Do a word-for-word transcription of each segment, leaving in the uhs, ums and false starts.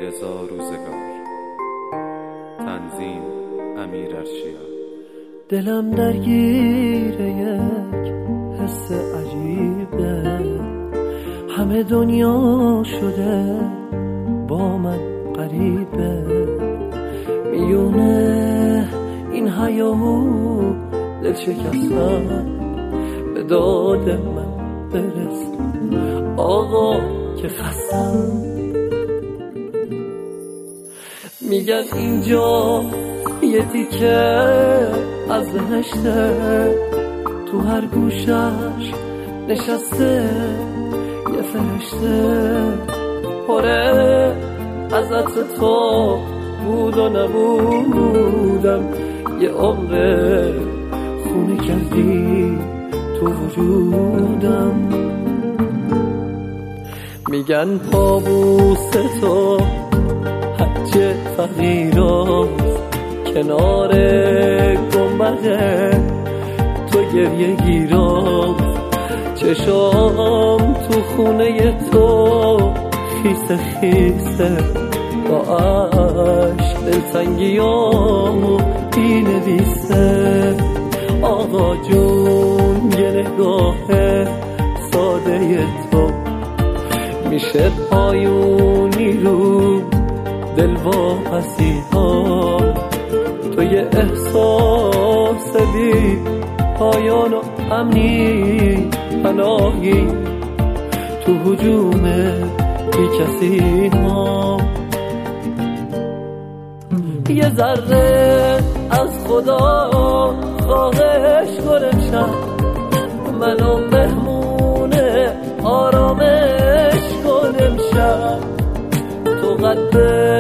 رضا روزگار. تنظیم امیر ارشیا. دلم درگیر یک حس عجیبه، همه دنیا شده با من غریبه. میونه این هیاهو دل شکستم، به داد من برس آقا که خستم. میگن اینجا یه تیکه از بهشته، تو هر گوشش نشسته یه فرشته. پره از عطر تو بود و نبودم، یه عمر خونه کردی تو وجودم. میگن پابوس تو حج فقیراست، کنار گنبده تو گریه گیراست. چشام تو خونه تو خیسه خیسه، با عشق دلتنگیامو بینویسه. آقا جون یه نگاه ساده تو میشه پایونی رو دل واپسی ها. تو یه احساس بی پایان و امنی پناهی تو هجوم بی کسی ها. یه ذره از خدا خواهش کنم شد، منو مهمون آرامش کنم شد. تو قد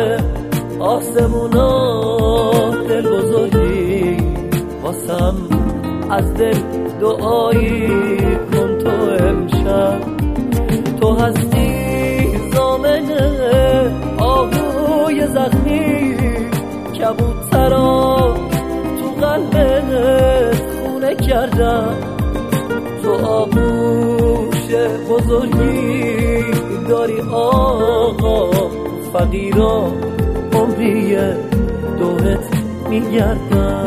آسمونا دل بزرگی واسم، از دل دعایی کن تو امشب. تو هستی زامنه آهوی زخمی، کبوترا تو قلبت خونه کردم. تو آغوش بزرگی داری آقا، فقیرا عمریه دورت میگردم.